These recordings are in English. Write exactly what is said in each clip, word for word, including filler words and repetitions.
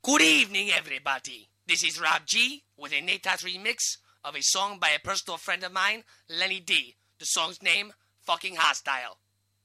Good evening, everybody. This is Rob G with a Natas remix of a song by a personal friend of mine, Lenny D. The song's name, Fucking Hostile.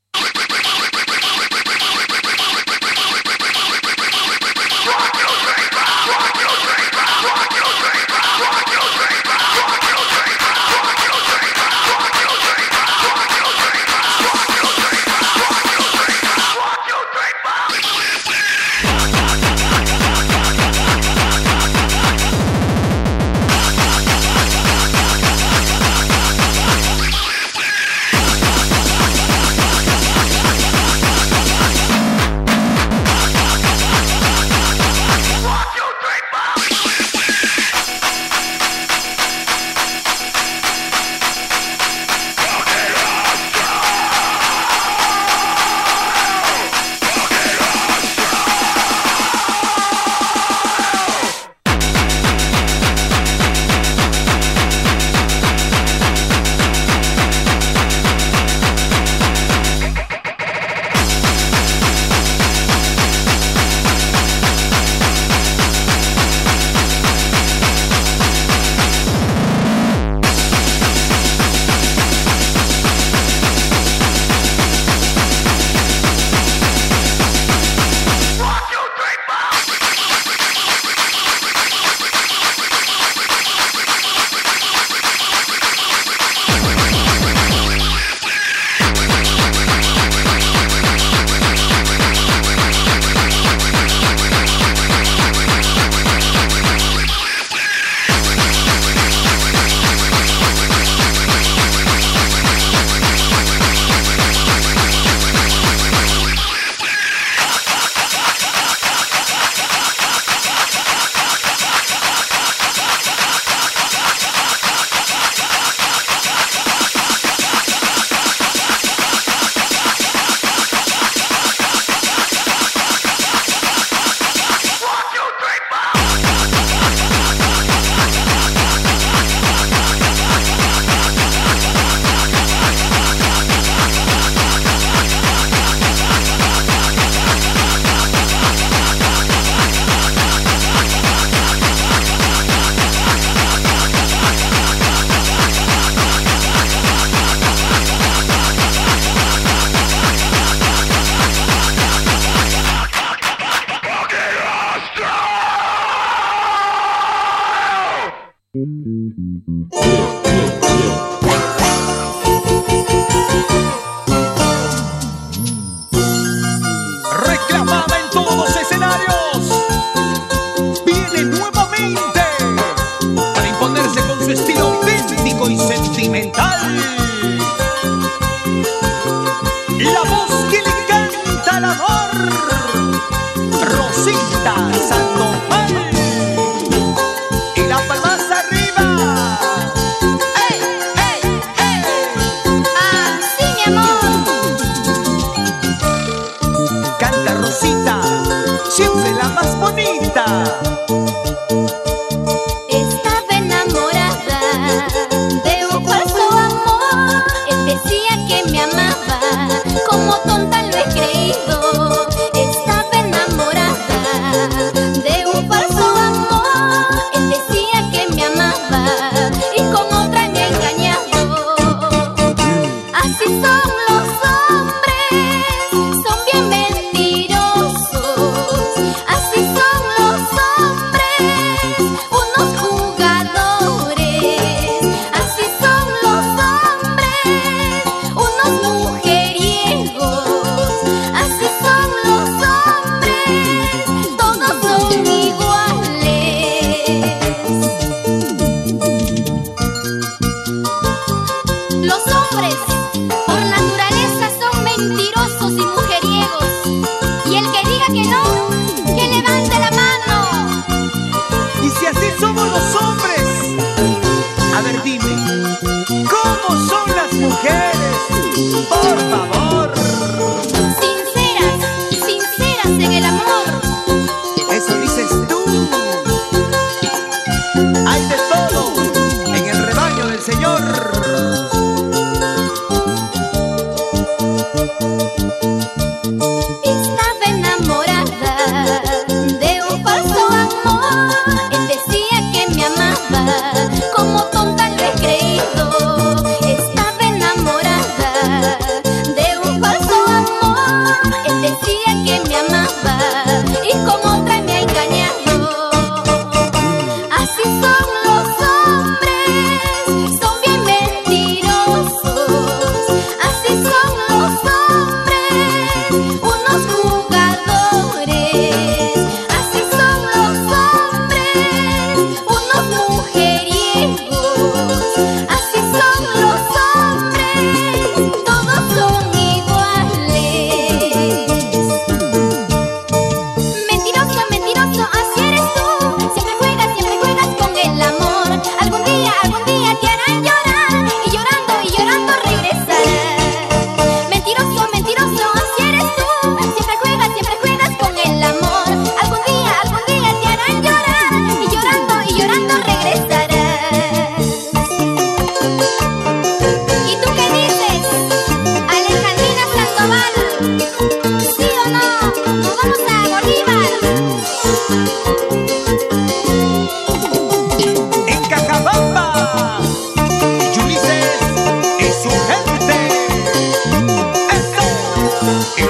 Reclamada en todos los escenarios, viene nuevamente para imponerse con su estilo auténtico y sentimental. La voz que le canta al amor, Rosita Sandoval. Y las palmas arriba. ¡Ey, ey, ey! ¡Ah, sí, mi amor! Canta Rosita, siempre la más bonita. Estaba enamorada de un falso amor. Él decía que me amaba, como tonta lo he creído. Estaba enamorada de un falso amor. Él decía que me amaba y con otra me ha engañado. Así son los hombres, son bien mentirosos. Así son los hombres, unos jugadores. Así son los hombres, unos mujeriegos. Así son los hombres, todos son iguales. Los hombres, por naturaleza, son mentirosos y mujeriegos. Y el que diga que no, que levante la mano. Y si así somos los hombres, a ver dime, ¿cómo son las mujeres? Por favor. Sinceras, sinceras en el amor. Eso dices tú. Hay de todo en el rebaño del Señor.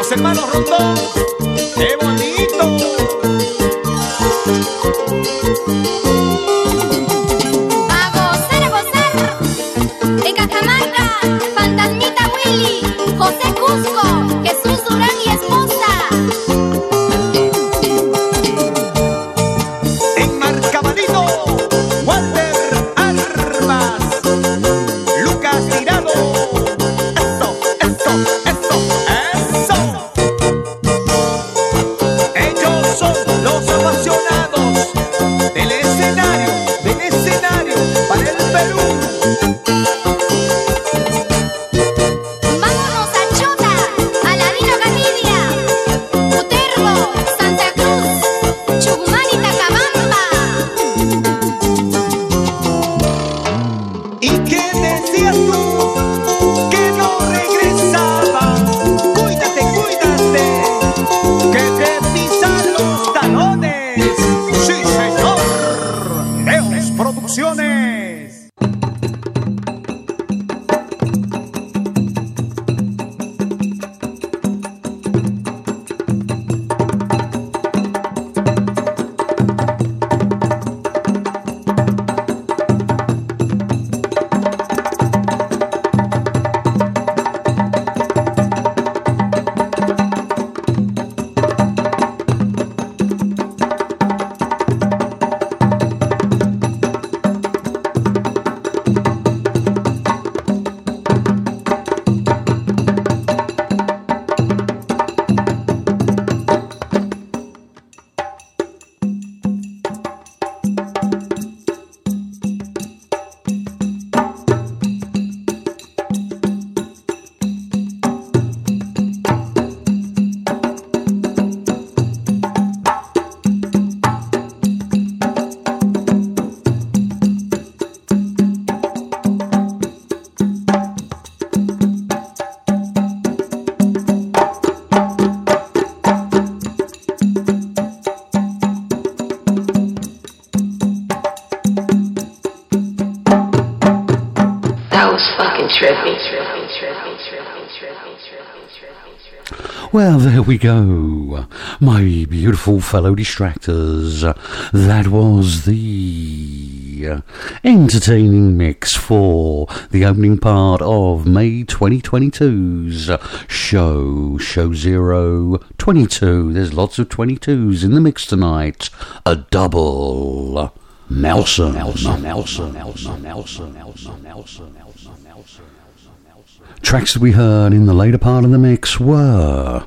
los hermanos Rondón. ¡Qué bonito! A gozar, a gozar. En Cajamarca, Fantasmita Willy, José Cusco, Jesús Durán y esposa. En Marcamanito, Walter Armas, Lucas Tirado. Eso, eso, eso, eso. Ellos son los apasionados del escenario, del escenario para el Perú. Vámonos a Chota, Aladino Canidia, Uterbo, Santa Cruz, Chucumán y Tacabamba. ¿Y qué decías tú? Que no regresaba. Cuídate, cuídate, que te pisan los talones. Sí, señor. Leos Producciones. That was fucking trippy. Well, there we go, my beautiful fellow distractors. That was the entertaining mix for the opening part of May twenty twenty-two's show, Show Zero twenty-two. There's lots of twenty-twos in the mix tonight. A double Nelson, Nelson, Nelson, Nelson, Nelson, Nelson, Nelson, Nelson, Nelson. Tracks that we heard in the later part of the mix were...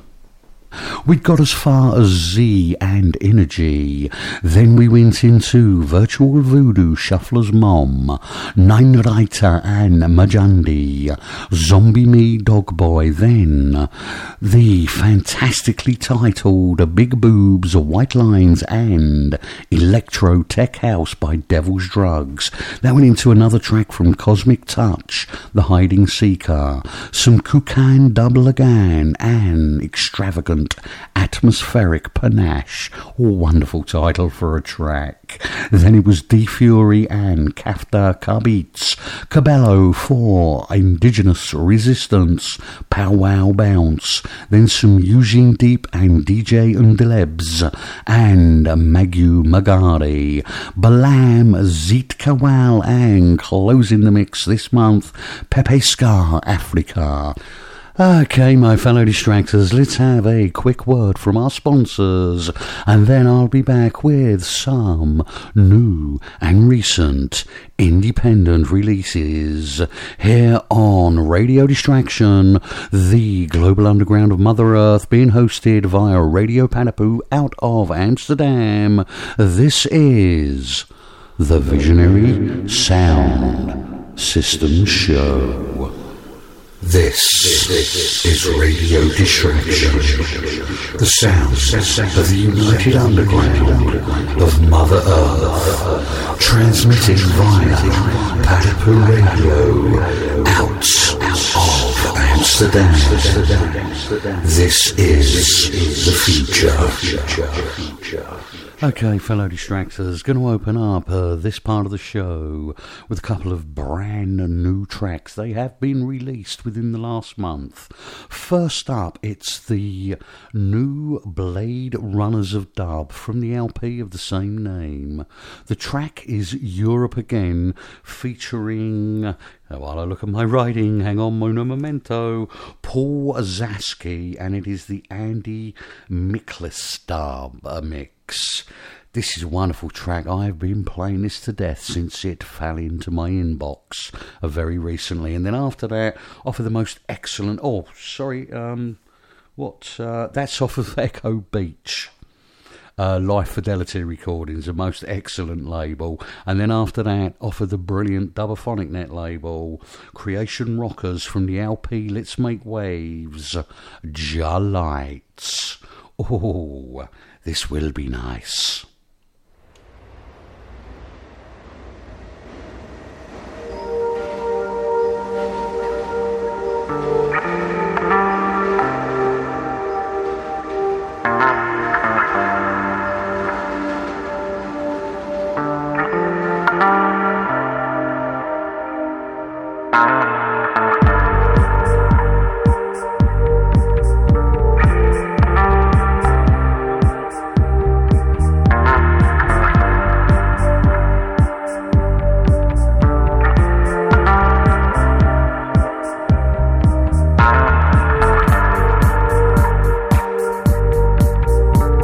We got as far as Z and Energy. Then we went into Virtual Voodoo, Shuffler's Mom, Nine Raita and Majandi, Zombie Me, Dog Boy. Then the fantastically titled Big Boobs, White Lines and Electro Tech House by Devil's Drugs. That went into another track from Cosmic Touch, The Hiding Seeker, some Kukan Double Again and Extravagant Atmospheric Panache. Wonderful title for a track. Then it was D Fury and Kafta Kabits, Cabello for Indigenous Resistance, Pow Wow Bounce. Then some Eugene Deep and D J Undelebs and Magu Magari, Balam, Zit Kawal, and closing the mix this month, Pepe Scar Africa. Okay, my fellow distractors, let's have a quick word from our sponsors, and then I'll be back with some new and recent independent releases here on Radio Distraction, the global underground of Mother Earth, being hosted via Radio Panapu out of Amsterdam. This is the Visionary Sound System Show. This is Radio Distraction, the sounds of the united underground of Mother Earth, transmitting via Patapu Radio out of Amsterdam. This is the future. Okay, fellow distractors, going to open up uh, this part of the show with a couple of brand new tracks. They have been released within the last month. First up, it's the new Blade Runners of Dub from the L P of the same name. The track is Europe Again, featuring, uh, while I look at my writing, hang on, Mono Memento, Paul Zasky, and it is the Andy Miklas dub uh, mix. This is a wonderful track. I've been playing this to death since it fell into my inbox uh, very recently. And then after that, off of the most excellent... Oh, sorry, um, what? Uh, that's off of Echo Beach. Uh, Life Fidelity Recordings, a most excellent label. And then after that, off of the brilliant Dubophonic Net label, Creation Rockers from the L P Let's Make Waves, Ja Lights. Oh, this will be nice.